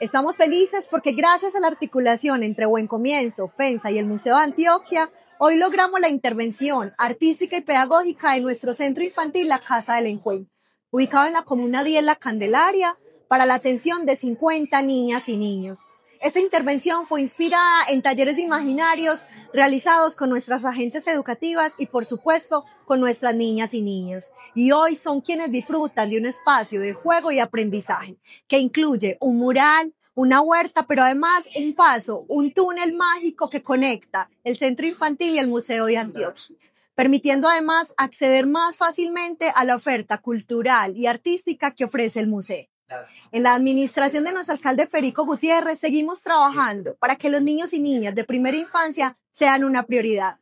Estamos felices porque gracias a la articulación entre Buen Comienzo, FENSA y el Museo de Antioquia, hoy logramos la intervención artística y pedagógica de nuestro centro infantil La Casa del Encuentro, ubicado en la Comuna 10 La Candelaria, para la atención de 50 niñas y niños. Esta intervención fue inspirada en talleres de imaginarios realizados con nuestras agentes educativas y, por supuesto, con nuestras niñas y niños. Y hoy son quienes disfrutan de un espacio de juego y aprendizaje que incluye un mural, una huerta, pero además un paso, un túnel mágico que conecta el centro infantil y el Museo de Antioquia, permitiendo además acceder más fácilmente a la oferta cultural y artística que ofrece el museo. En la administración de nuestro alcalde Federico Gutiérrez seguimos trabajando para que los niños y niñas de primera infancia sean una prioridad.